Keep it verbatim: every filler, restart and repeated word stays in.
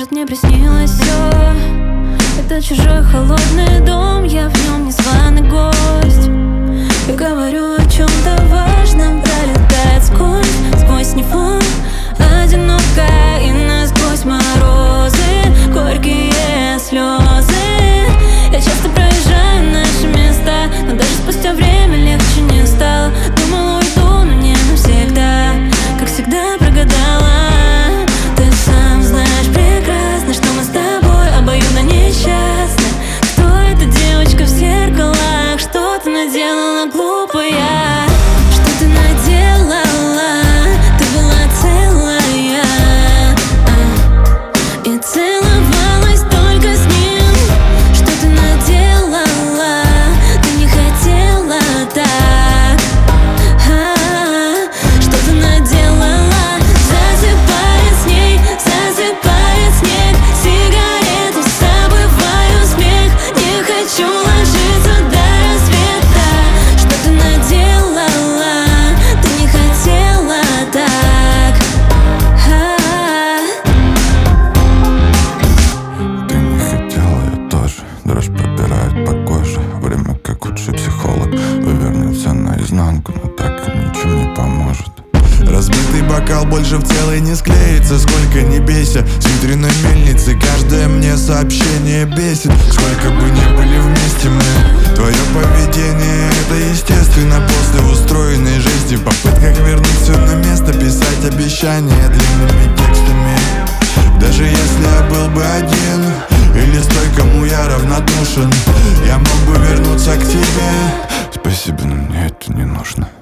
может, мне приснилось все. Это чужой холодный дом, я в нем незваный гость. Я говорю о чем-то важном, пролетает сквозь, сквозь него. Одинокая и насквозь морозы, горькие слезы. Я часто проезжаю наши места, но даже спустя время легче не стало. Думала, уйду, но не навсегда, как всегда прогадала. Ты сам знаешь прекрасно, что мы с тобой обоюдно несчастны. Кто эта девочка в зеркалах? Что ты наделала, глупая? Что ты наделала? Ты была целая, а, и целовалась только с ним. Что ты наделала? Ты не хотела так, а, что ты наделала? Засыпает с ней, засыпает снег. Сигарету забываю смех. Не хочу ложиться до рассвета. Что ты наделала? Ты не хотела так, а. Ты не хотела, я тоже. Дрожь пробирает по коже. Время как худший психолог. Вывернется наизнанку, но так ничем не поможет. Разбитый бокал больше в целый не склеится. Сколько не бейся, с ветряной мельницы каждое мне сообщение бесит. Сколько бы ни были вместе мы, твое поведение это естественно. После устроенной жести в попытках вернуть все на место, писать обещания длинными текстами. Даже если я был бы один, или с той, кому я равнодушен, я мог бы вернуться к тебе. Спасибо, но мне это не нужно.